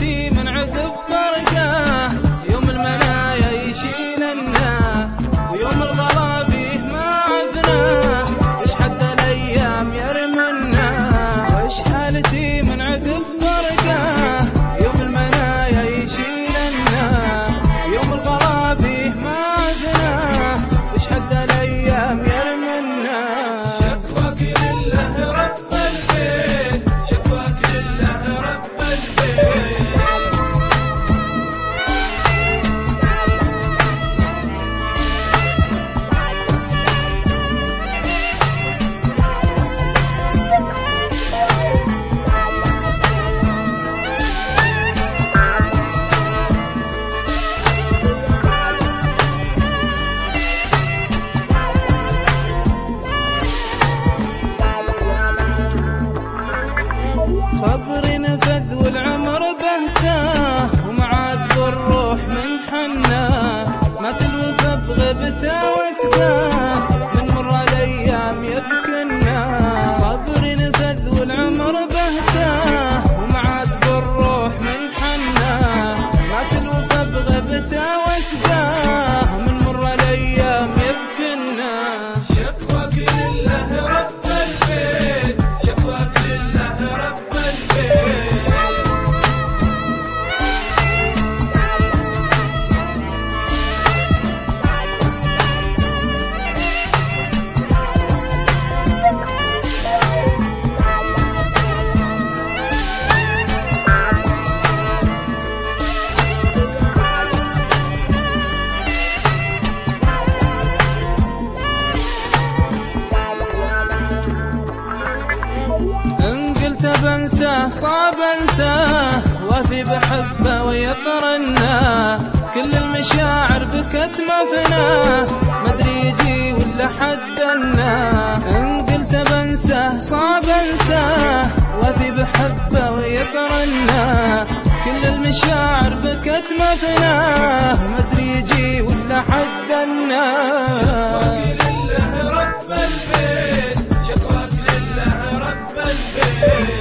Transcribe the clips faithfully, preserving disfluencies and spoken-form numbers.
حالتي من عقب فرقه، يوم المنايا يشيلنا ويوم الغلا فيه ما عفنا، وش حتى الايام يرمنا. وش حالتي من عقب فرقه، يوم المنايا يشيلنا ويوم الغلا فيه ما عفنا، وش حتى الايام يرمنا. شكواك لله رب البيت، شكواك لله رب البيت. صبري نفذ والعمر بهته، ومعاد بالروح من حنا، ما تلوث بغبته وسقاه، من مر الايام يبكنا. صبري نفذ والعمر بهته، ومعاد بالروح من حنا، ما تلوث بغبته وسقاه، من مر الايام يبكنا. شكواك لله رب البيت، شكواك لله رب البيت. بنساه صعب انساه، وافي بحبه ويطرناه، كل المشاعر بكت مفناه، مدري يجي ولا حدناه. ان قلت بنساه صعب انساه، وافي بحبه ويطرناه، كل المشاعر بكت مفناه، مدري يجي ولا حدناه. شكواك لله رب البيت، شكواك لله رب البيت.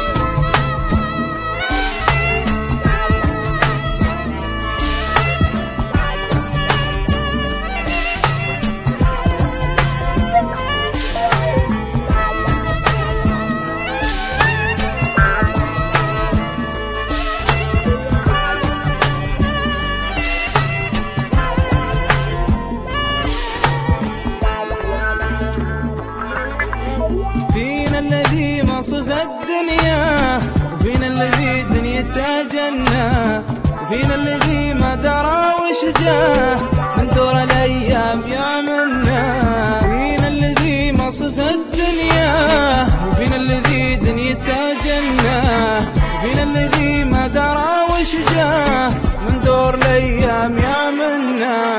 فينا الذي مصف الدنيا، وفينا الذي دنيته جنة، وفينا الذي ما درى وش جاه، من دور الايام يعملنا. فينا الذي مصف الدنيا، وفينا الذي دنيته جنة، وفينا الذي ما درى وش جاه، من دور الايام يعملنا.